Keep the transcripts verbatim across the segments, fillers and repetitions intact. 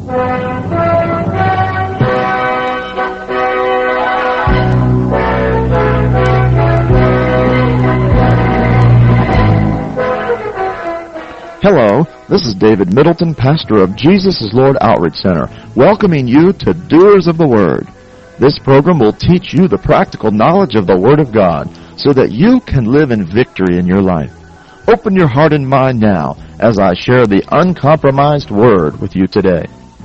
Hello, this is David Middleton, pastor of Jesus is Lord Outreach Center, welcoming you to Doers of the Word. This program will teach you the practical knowledge of the Word of God so that you can live in victory in your life. Open your heart and mind now as I share the uncompromised Word with you today.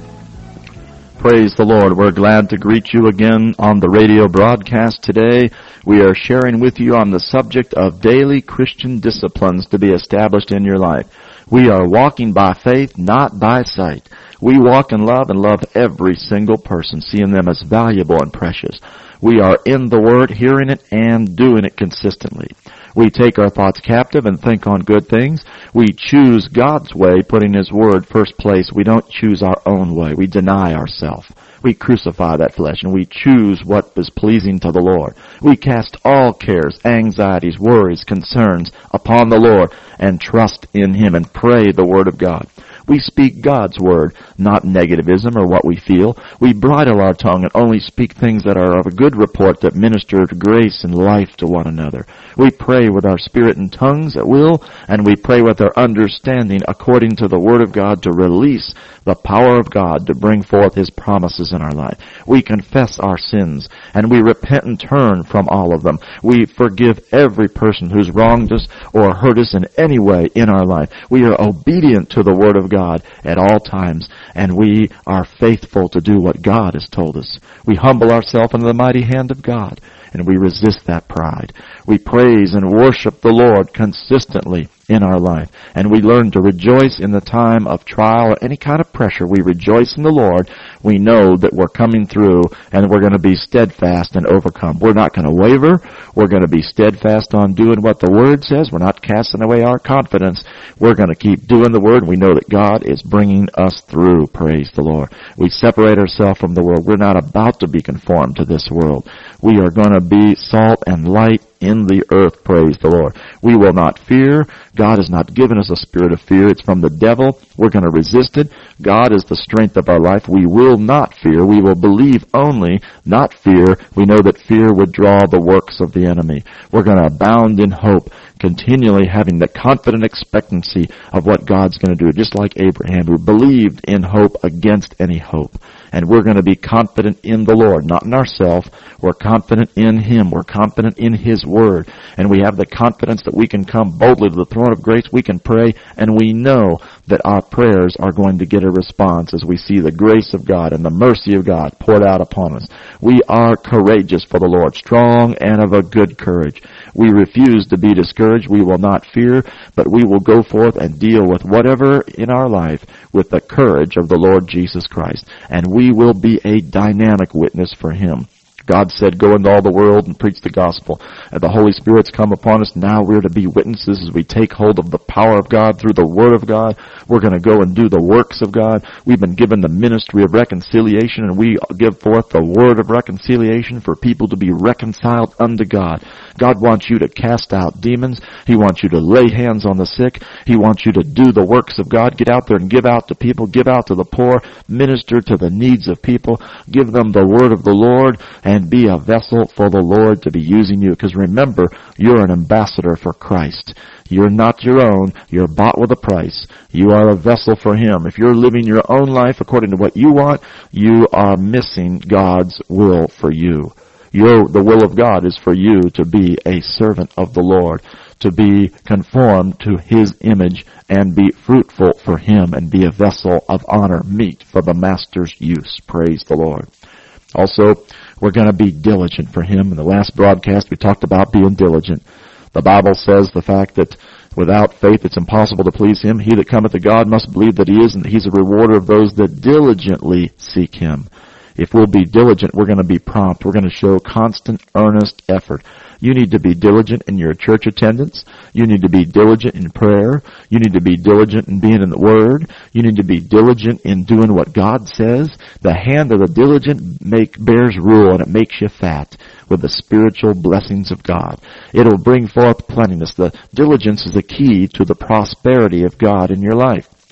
Praise the Lord. We're glad to greet you again on the radio broadcast today. We are sharing with you on the subject of daily Christian disciplines to be established in your life. We are walking by faith, not by sight. We walk in love and love every single person, seeing them as valuable and precious. We are in the Word, hearing it, and doing it consistently. We take our thoughts captive and think on good things. We choose God's way, putting His Word first place. We don't choose our own way. We deny ourselves. We crucify that flesh, and we choose what is pleasing to the Lord. We cast all cares, anxieties, worries, concerns upon the Lord and trust in Him and pray the Word of God. We speak God's Word, not negativism or what we feel. We bridle our tongue and only speak things that are of a good report that minister grace and life to one another. We pray with our spirit and tongues at will, and we pray with our understanding according to the Word of God to release the power of God to bring forth His promises in our life. We confess our sins, and we repent and turn from all of them. We forgive every person who's wronged us or hurt us in any way in our life. We are obedient to the Word of God at all times, and we are faithful to do what God has told us. We humble ourselves under the mighty hand of God, and we resist that pride. We praise and worship the Lord consistently in our life, and we learn to rejoice in the time of trial or any kind of pressure. We rejoice in the Lord. We know that we're coming through, and we're going to be steadfast and overcome. We're not going to waver. We're going to be steadfast on doing what the Word says. We're not casting away our confidence. We're going to keep doing the Word. We know that God is bringing us through. Praise the Lord. We separate ourselves from the world. We're not about to be conformed to this world. We are going to be salt and light in the earth. Praise the Lord. We will not fear. God has not given us a spirit of fear. It's from the devil. We're going to resist it. God is the strength of our life. We will not fear. We will believe only, not fear. We know that fear would draw the works of the enemy. We're going to abound in hope, continually having the confident expectancy of what God's going to do, just like Abraham, who believed in hope against any hope. And we're going to be confident in the Lord, not in ourselves. We're confident in Him. We're confident in His Word. And we have the confidence that we can come boldly to the throne of grace. We can pray, and we know that our prayers are going to get a response as we see the grace of God and the mercy of God poured out upon us. We are courageous for the Lord, strong and of a good courage. We refuse to be discouraged. We will not fear, but we will go forth and deal with whatever in our life with the courage of the Lord Jesus Christ. And we will be a dynamic witness for Him. God said, go into all the world and preach the gospel. And the Holy Spirit's come upon us. Now we're to be witnesses as we take hold of the power of God through the Word of God. We're going to go and do the works of God. We've been given the ministry of reconciliation, and we give forth the word of reconciliation for people to be reconciled unto God. God wants you to cast out demons. He wants you to lay hands on the sick. He wants you to do the works of God. Get out there and give out to people. Give out to the poor. Minister to the needs of people. Give them the word of the Lord, and be a vessel for the Lord to be using you. Because remember, you're an ambassador for Christ. You're not your own. You're bought with a price. You are a vessel for Him. If you're living your own life according to what you want, you are missing God's will for you. Your, the will of God is for you to be a servant of the Lord, to be conformed to His image and be fruitful for Him and be a vessel of honor, meet for the Master's use. Praise the Lord. Also, we're going to be diligent for Him. In the last broadcast, we talked about being diligent. The Bible says the fact that without faith it's impossible to please Him. He that cometh to God must believe that He is, and that He's a rewarder of those that diligently seek Him. If we'll be diligent, we're going to be prompt. We're going to show constant, earnest effort. You need to be diligent in your church attendance. You need to be diligent in prayer. You need to be diligent in being in the Word. You need to be diligent in doing what God says. The hand of the diligent make, bears rule, and it makes you fat with the spiritual blessings of God. It'll bring forth plentiness. The diligence is the key to the prosperity of God in your life.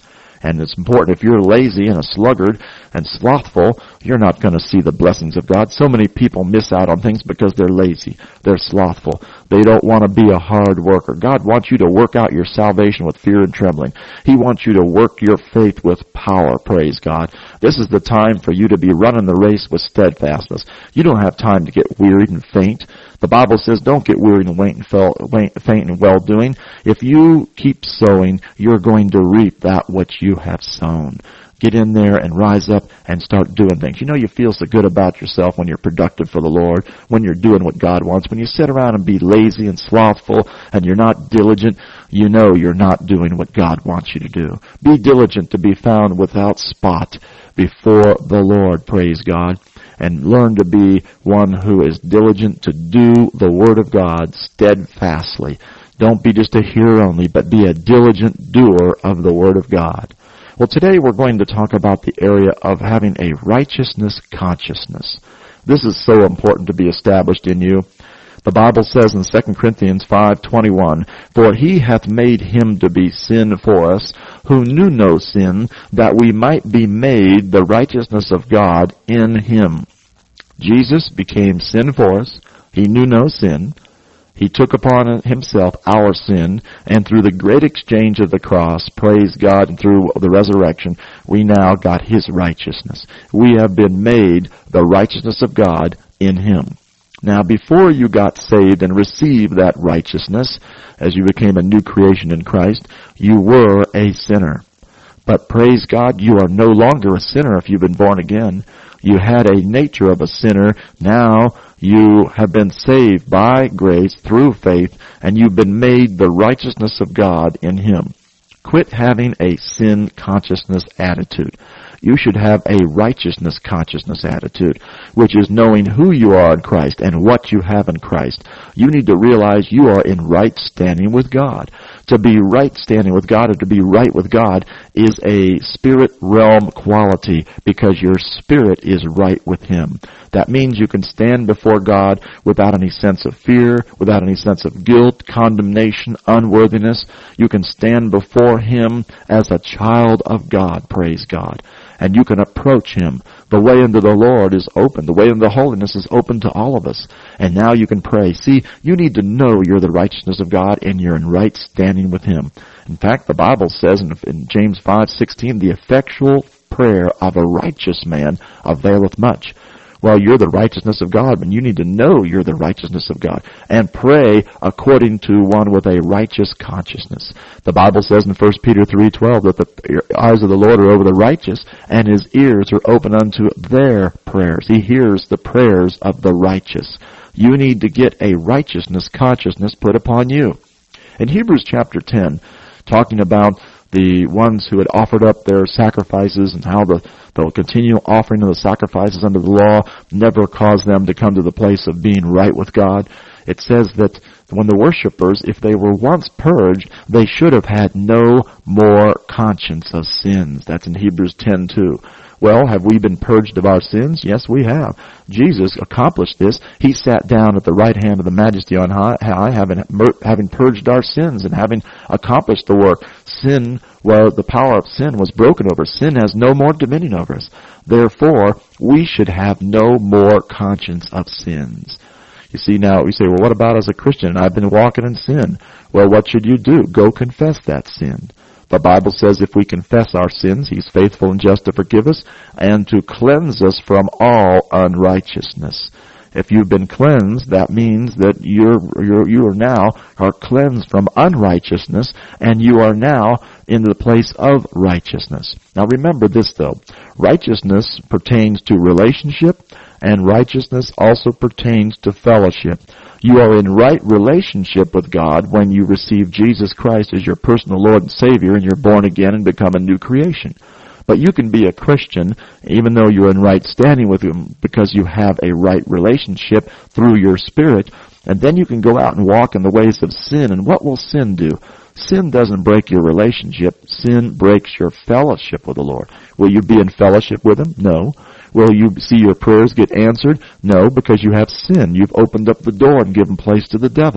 And it's important, if you're lazy and a sluggard and slothful, you're not going to see the blessings of God. So many people miss out on things because they're lazy. They're slothful. They don't want to be a hard worker. God wants you to work out your salvation with fear and trembling. He wants you to work your faith with power, praise God. This is the time for you to be running the race with steadfastness. You don't have time to get wearied and faint. The Bible says don't get wearied and faint in well-doing. If you keep sowing, you're going to reap that which you have sown. Get in there and rise up and start doing things. You know, you feel so good about yourself when you're productive for the Lord, when you're doing what God wants. When you sit around and be lazy and slothful and you're not diligent, you know you're not doing what God wants you to do. Be diligent to be found without spot before the Lord, praise God. And learn to be one who is diligent to do the Word of God steadfastly. Don't be just a hearer only, but be a diligent doer of the Word of God. Well, today we're going to talk about the area of having a righteousness consciousness. This is so important to be established in you. The Bible says in Second Corinthians five twenty-one, "For he hath made him to be sin for us, who knew no sin, that we might be made the righteousness of God in him." Jesus became sin for us. He knew no sin. He took upon himself our sin, and through the great exchange of the cross, praise God, and through the resurrection, we now got his righteousness. We have been made the righteousness of God in him. Now, before you got saved and received that righteousness, as you became a new creation in Christ, you were a sinner. But praise God, you are no longer a sinner if you've been born again. You had a nature of a sinner. Now you have been saved by grace through faith, and you've been made the righteousness of God in him. Quit having a sin consciousness attitude. You should have a righteousness consciousness attitude, which is knowing who you are in Christ and what you have in Christ. You need to realize you are in right standing with God. To be right standing with God, or to be right with God, is a spirit realm quality, because your spirit is right with him. That means you can stand before God without any sense of fear, without any sense of guilt, condemnation, unworthiness. You can stand before him as a child of God, praise God. And you can approach him. The way into the Lord is open. The way into holiness is open to all of us. And now you can pray. See, you need to know you're the righteousness of God and you're in right standing with him. In fact, the Bible says in, in James five sixteen, "The effectual prayer of a righteous man availeth much." Well, you're the righteousness of God, but you need to know you're the righteousness of God and pray according to one with a righteous consciousness. The Bible says in First Peter three twelve that the eyes of the Lord are over the righteous, and his ears are open unto their prayers. He hears the prayers of the righteous. You need to get a righteousness consciousness put upon you. In Hebrews chapter ten, talking about the ones who had offered up their sacrifices and how the, the continual offering of the sacrifices under the law never caused them to come to the place of being right with God. It says that when the worshipers, if they were once purged, they should have had no more conscience of sins. That's in Hebrews ten two. Well, have we been purged of our sins? Yes, we have. Jesus accomplished this. He sat down at the right hand of the Majesty on high, having, having purged our sins and having accomplished the work. Sin, well, the power of sin was broken over. Sin has no more dominion over us. Therefore, we should have no more conscience of sins. You see, now, we say, well, what about as a Christian? I've been walking in sin. Well, what should you do? Go confess that sin. The Bible says if we confess our sins, he's faithful and just to forgive us and to cleanse us from all unrighteousness. If you've been cleansed, that means that you're, you're, you are now are cleansed from unrighteousness, and you are now in the place of righteousness. Now remember this though. Righteousness pertains to relationship, and righteousness also pertains to fellowship. You are in right relationship with God when you receive Jesus Christ as your personal Lord and Savior and you're born again and become a new creation. But you can be a Christian even though you're in right standing with him because you have a right relationship through your spirit, and then you can go out and walk in the ways of sin. And what will sin do? Sin doesn't break your relationship. Sin breaks your fellowship with the Lord. Will you be in fellowship with him? No. Will you see your prayers get answered? No, because you have sin. You've opened up the door and given place to the devil.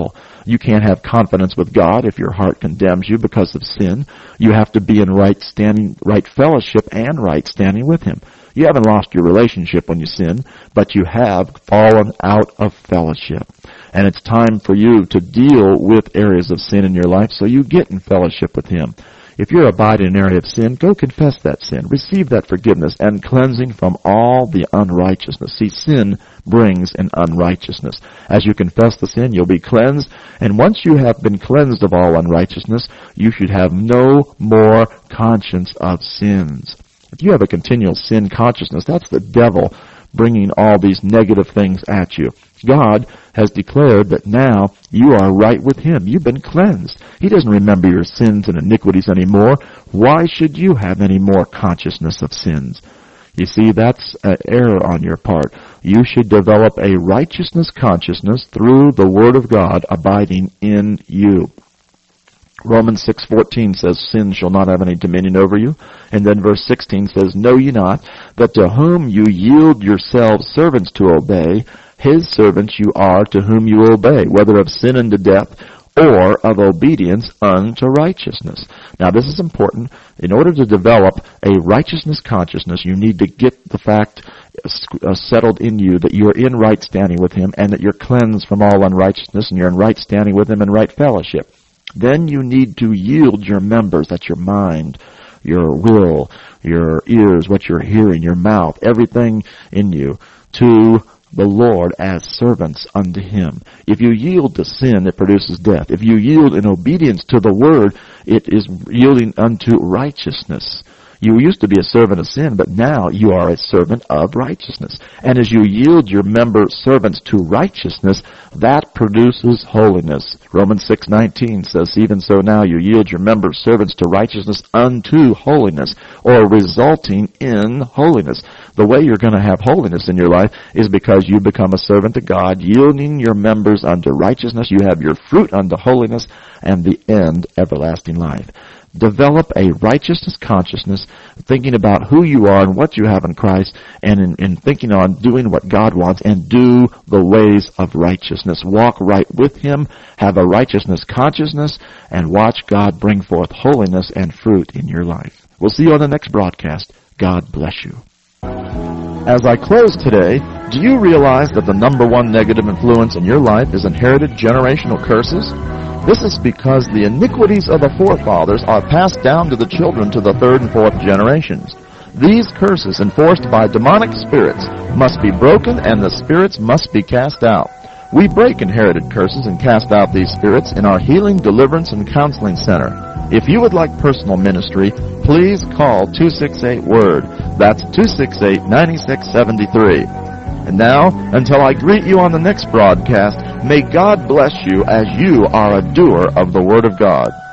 You can't have confidence with God if your heart condemns you because of sin. You have to be in right standing, right fellowship and right standing with Him. You haven't lost your relationship when you sin, but you have fallen out of fellowship. And it's time for you to deal with areas of sin in your life so you get in fellowship with Him. If you're abiding in an area of sin, go confess that sin. Receive that forgiveness and cleansing from all the unrighteousness. See, sin brings an unrighteousness. As you confess the sin, you'll be cleansed. And once you have been cleansed of all unrighteousness, you should have no more conscience of sins. If you have a continual sin consciousness, that's the devil bringing all these negative things at you. God has declared that now you are right with Him. You've been cleansed. He doesn't remember your sins and iniquities anymore. Why should you have any more consciousness of sins? You see, that's an error on your part. You should develop a righteousness consciousness through the Word of God abiding in you. Romans six fourteen says, sin shall not have any dominion over you. And then verse sixteen says, know ye not that to whom you yield yourselves servants to obey, His servants you are to whom you obey, whether of sin unto death or of obedience unto righteousness. Now this is important. In order to develop a righteousness consciousness, you need to get the fact uh, settled in you that you are in right standing with Him and that you're cleansed from all unrighteousness and you're in right standing with Him in right fellowship. Then you need to yield your members, that's your mind, your will, your ears, what you're hearing, your mouth, everything in you, to the Lord as servants unto Him. If you yield to sin, it produces death. If you yield in obedience to the Word, it is yielding unto righteousness. You used to be a servant of sin, but now you are a servant of righteousness. And as you yield your member servants to righteousness, that produces holiness. Romans six nineteen says, even so now you yield your member servants to righteousness unto holiness, or resulting in holiness. The way you're going to have holiness in your life is because you become a servant to God, yielding your members unto righteousness. You have your fruit unto holiness, and the end, everlasting life. Develop a righteousness consciousness, thinking about who you are and what you have in Christ, and in, in thinking on doing what God wants, and do the ways of righteousness. Walk right with Him, have a righteousness consciousness, and watch God bring forth holiness and fruit in your life. We'll see you on the next broadcast. God bless you. As I close today, do you realize that the number one negative influence in your life is inherited generational curses? This is because the iniquities of the forefathers are passed down to the children to the third and fourth generations. These curses, enforced by demonic spirits, must be broken and the spirits must be cast out. We break inherited curses and cast out these spirits in our Healing, Deliverance, and Counseling Center. If you would like personal ministry, please call two six eight WORD. That's two six eight, nine six seven three. And now, until I greet you on the next broadcast, may God bless you as you are a doer of the Word of God.